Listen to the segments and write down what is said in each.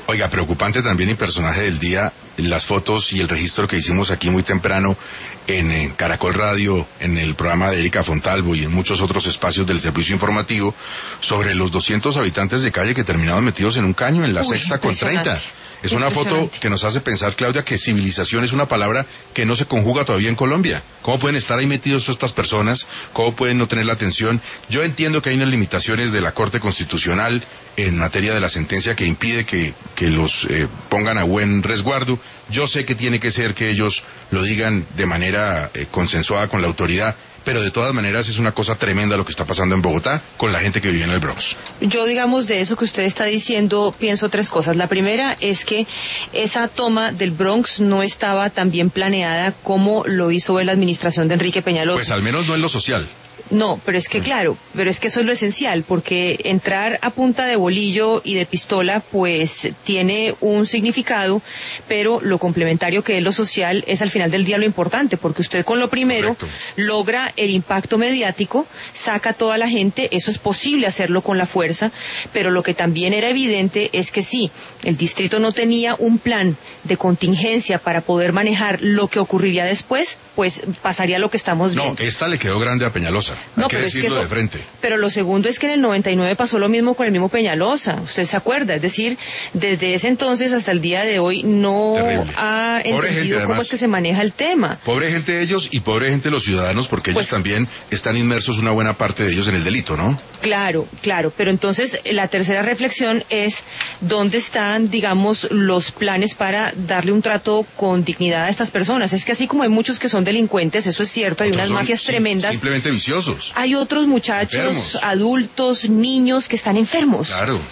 Oiga, preocupante también y personaje del día, las fotos y el registro que hicimos aquí muy temprano en Caracol Radio, en el programa de Erika Fontalvo y en muchos otros espacios del servicio informativo, sobre los 200 habitantes de calle que terminaron metidos en un caño en la Sexta con 30. Es una foto que nos hace pensar, Claudia, que civilización es una palabra que no se conjuga todavía en Colombia. ¿Cómo pueden estar ahí metidos todas estas personas? ¿Cómo pueden no tener la atención? Yo entiendo que hay unas limitaciones de la Corte Constitucional en materia de la sentencia que impide que los pongan a buen resguardo. Yo sé que tiene que ser que ellos lo digan de manera consensuada con la autoridad, pero de todas maneras es una cosa tremenda lo que está pasando en Bogotá con la gente que vive en el Bronx. Yo, digamos, de eso que usted está diciendo, pienso tres cosas. La primera es que esa toma del Bronx no estaba tan bien planeada como lo hizo la administración de Enrique Peñalosa. Pues al menos no en lo social. No, pero es que claro, pero es que eso es lo esencial, porque entrar a punta de bolillo y de pistola, pues tiene un significado, pero lo complementario que es lo social es al final del día lo importante, porque usted con lo primero logra el impacto mediático, saca a toda la gente, eso es posible hacerlo con la fuerza, pero lo que también era evidente es que sí, el distrito no tenía un plan de contingencia para poder manejar lo que ocurriría después, pues pasaría lo que estamos viendo. No, esta le quedó grande a Peñalosa. No, hay que decirlo de frente. Pero lo segundo es que en el 99 pasó lo mismo con el mismo Peñalosa, usted se acuerda, es decir, desde ese entonces hasta el día de hoy no ha entendido cómo es que se maneja el tema. Pobre gente ellos y pobre gente los ciudadanos, porque ellos también están inmersos, una buena parte de ellos, en el delito, ¿no? Claro, pero entonces la tercera reflexión es ¿dónde están, digamos, los planes para darle un trato con dignidad a estas personas? Es que así como hay muchos que son delincuentes, eso es cierto, hay unas mafias tremendas. Simplemente viciosos. Hay otros muchachos, enfermos, adultos, niños que están enfermos. Claro.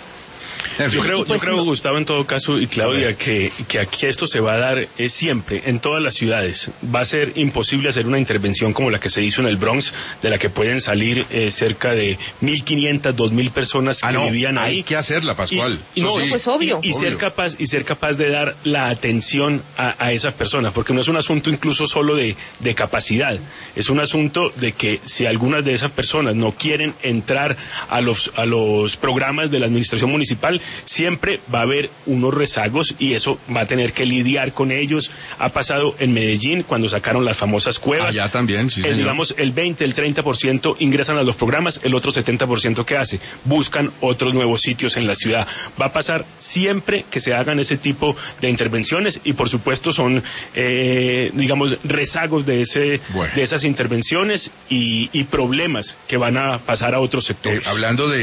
Yo creo, Gustavo, en todo caso, y Claudia, que aquí esto se va a dar siempre, en todas las ciudades. Va a ser imposible hacer una intervención como la que se hizo en el Bronx, de la que pueden salir cerca de 1.500, 2.000 personas que vivían ahí. Hay que hacerla, Pascual. Pues obvio. Y ser capaz de dar la atención a esas personas, porque no es un asunto incluso solo de capacidad, es un asunto de que si algunas de esas personas no quieren entrar a los programas de la administración municipal, siempre va a haber unos rezagos y eso va a tener que lidiar con ellos. Ha pasado en Medellín cuando sacaron las famosas cuevas. Allá también, sí, señor. Digamos, el 20, el 30% ingresan a los programas, el otro 70% ¿qué hace? Buscan otros nuevos sitios en la ciudad. Va a pasar siempre que se hagan ese tipo de intervenciones y por supuesto son, digamos, rezagos de esas intervenciones y problemas que van a pasar a otros sectores. Hablando de